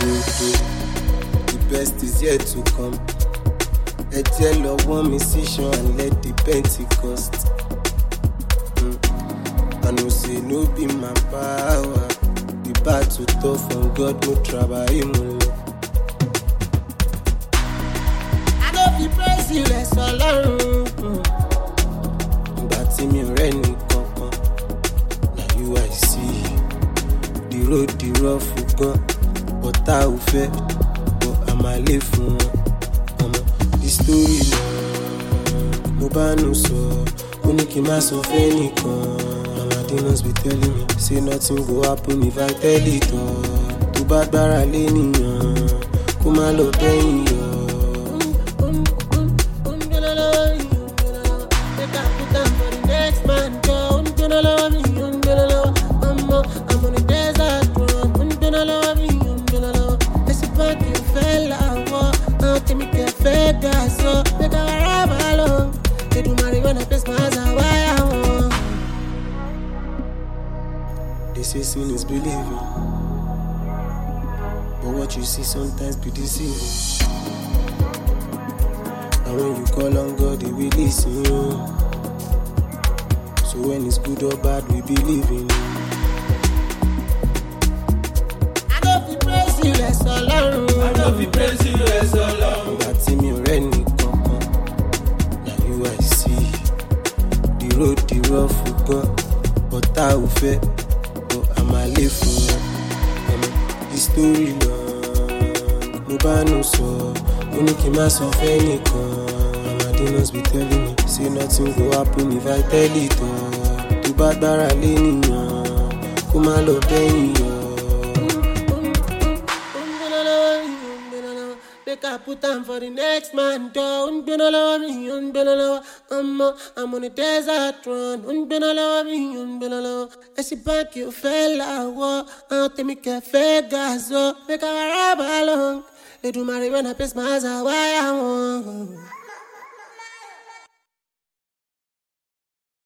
The best is yet to come. Ẹ jẹ́ lọ wọ́n mi sí ṣan and let the Pentecost. I know say no be my power. The battle tough from God no trabajo mulo. I no fit praise you less Ọlọ́run. Ìgbà tí mi ò rẹ́ ní kankan. Na you I see. The road the rough gan. Ọ̀tá ò fẹ́. But a máa lè fún wọn. The story long. Mo bá nù sọ. Ó ní kí n má sọ fẹ́ nìkan. Demons be telling me, say nothing go happen if I tell it all. Tó bá gbára lé nìyàn, kó má lọ bẹ́yìn yọ. I'm on a desert run, Esse banco fẹ́ làwọ̀, àwọn tèmi kẹ́ fẹ́ gà sọ. Make I ride along, they do marijuana face my eyes and why I want. They say sin is believing, but what you see sometimes be deceiving. And when you call on God, He will listen you. So when it's good or bad, we believe in you. I don't feel praise you less Ọlọ́run. I don't feel praise you less Ọlọ́run. Ìgbà tí mi ò rẹ́ ní kankan, na you I see. The road the rough gan, ọ̀tá ò fẹ́. I live for the story long. Mo bá nù sọ, ó ní kí n má sọ fẹ́ nìkan. My demons be telling me, say nothing go happen if I tell it all. Tó bá gbára lé nìyàn, kó má lọ bẹ́yìn yọ. Make I put time for the next man door. I'm on a desert run. Esse banco eu fẹ́ làwọ̀, àwọn tèmi kẹ́ fẹ́ gà sọ. Make I ride along, they do marijuana pace my eyes and why I want.